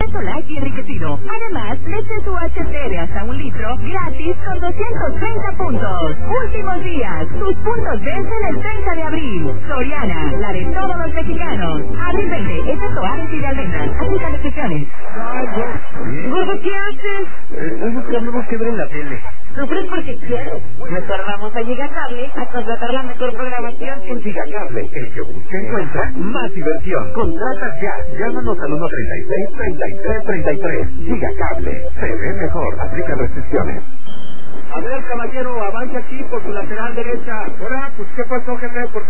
rendimiento light y enriquecido. Además, leche UHT de hasta 1 litro, gratis con 230 puntos. Últimos días, tus puntos vencen el 30 de abril. Soriana, la de todos los mexicanos. Abril 20, excepto aves y de almendras. Aplican restricciones. Gordo, ¿qué haces? Estoy buscando algo que ver en la tele. Sufres porque quiero. Mejor vamos a Gigacable a contratar la mejor programación. En Gigacable, el que busca encuentra más diversión. Contrata ya. Llámanos al 1-36-33-33. Gigacable. Se ve mejor. Aplica restricciones. A ver, caballero, avance aquí por su lateral derecha. Ahora, pues, ¿qué pasó, jefe? ¿Por qué